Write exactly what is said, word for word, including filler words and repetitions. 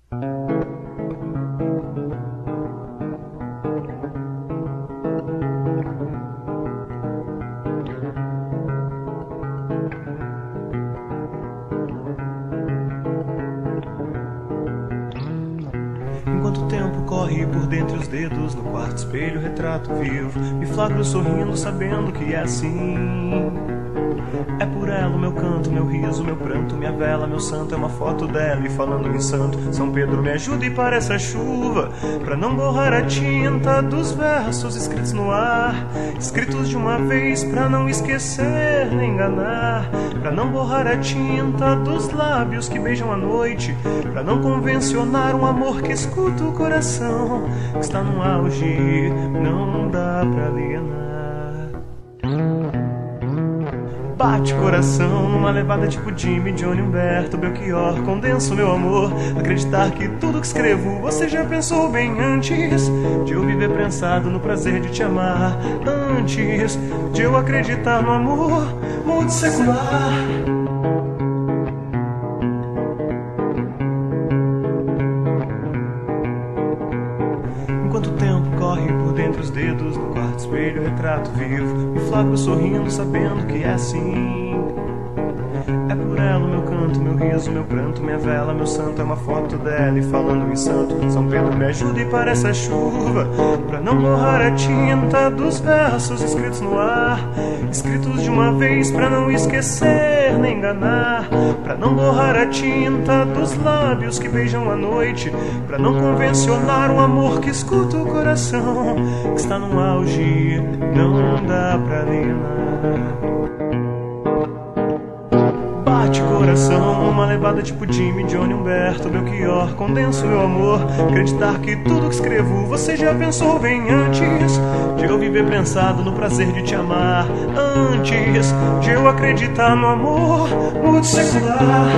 Enquanto o tempo corre por dentre os dedos, no quarto espelho retrato vivo, me flagro sorrindo sabendo que é assim. É por ela o meu canto, meu riso, meu pranto, minha vela, meu santo. É uma foto dela e falando em santo, São Pedro me ajuda e para essa chuva, pra não borrar a tinta dos versos escritos no ar, escritos de uma vez pra não esquecer nem enganar, pra não borrar a tinta dos lábios que beijam a noite, pra não convencionar um amor que escuta o coração, que está num auge, não dá pra alienar. Bate coração numa levada tipo Jimmy, Johnny, Humberto, Belchior. Condenso meu amor, acreditar que tudo que escrevo você já pensou bem antes de eu viver prensado no prazer de te amar, antes de eu acreditar no amor muito secular. Enquanto o tempo corre por dentro os dedos, no quarto espelho retrato vivo, me flagro sorrindo sabendo que é assim. É por ela o meu canto, meu riso, meu pranto, minha vela, meu santo. É uma foto dela e falando em santo, São Pedro me ajuda e para essa chuva, pra não borrar a tinta dos versos escritos no ar, escritos de uma vez pra não esquecer nem enganar, pra não borrar a tinta dos lábios que beijam a noite, pra não convencionar um amor que escuta o coração, que está num auge, não dá pra alienar. Bate coração numa levada tipo Jimmy, Johnny, Humberto, Belchior. Condenso meu amor, acreditar que tudo que escrevo você já pensou bem antes de eu viver prensado no prazer de te amar, antes de eu acreditar no amor muito secular.